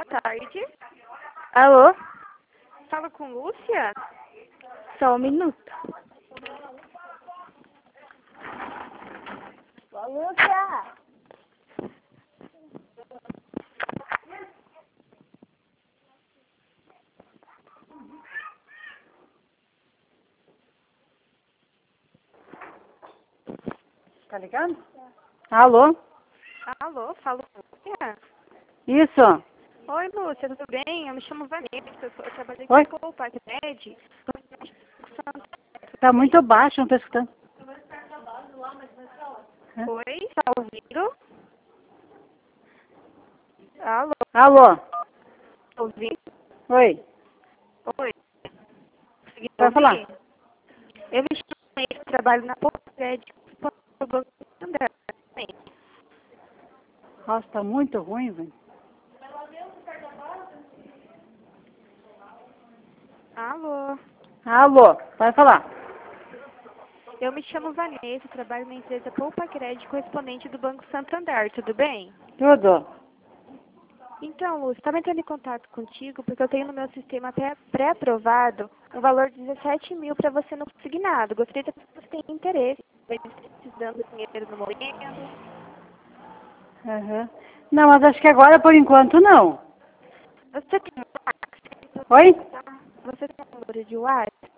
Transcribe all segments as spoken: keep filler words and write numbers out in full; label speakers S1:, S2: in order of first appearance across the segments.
S1: tarde.
S2: Alô?
S1: Fala com Lúcia?
S2: Só um minuto. Ô, Lúcia!
S3: Tá ligando? Alô?
S1: Alô, fala com Lúcia?
S3: Isso.
S1: Oi, Lúcia, tudo bem? Eu me chamo Vanessa, eu, sou- eu trabalhei
S3: Oi?
S1: com o Parque Med.
S3: Tá muito baixo, não tô escutando. Hã?
S1: Oi, tá ouvindo? Alô,
S3: Alô?
S1: tá ouvindo?
S3: Oi.
S1: Oi, consegui
S3: Pode falar.
S1: ouvir? Eu me chamo Vanessa, eu trabalho na Parque Med.
S3: Nossa, tá muito ruim, velho.
S1: Alô,
S3: Alô? Pode falar.
S1: eu me chamo Vanessa, eu trabalho na empresa Poupa Crédito, correspondente do Banco Santander, tudo bem?
S3: Tudo.
S1: Então, Lúcia, estava entrando em contato contigo porque eu tenho no meu sistema pré- pré-aprovado um valor de dezessete mil para você no consignado. Gostaria de saber se você tem interesse, se você está precisando de dinheiro no momento.
S3: Aham. Não, mas acho que agora, por enquanto, não.
S1: Você tem WhatsApp?
S3: Oi?
S1: Você tem um número de WhatsApp?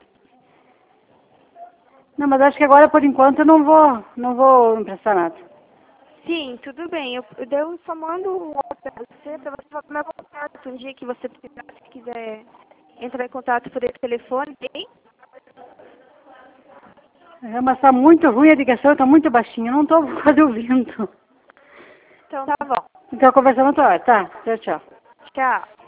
S3: Não, mas acho que agora, por enquanto, eu não vou, não vou emprestar nada.
S1: Sim, tudo bem. Eu, eu eu só mando um WhatsApp para você, para você falar com o meu contato. Um dia que você precisar, se quiser entrar em contato por esse telefone, bem?
S3: É, mas tá muito ruim a ligação, tá muito baixinha, eu não tô quase ouvindo.
S1: Então tá bom.
S3: Então, conversando outra hora. Tá, tchau, tchau.
S1: Tchau.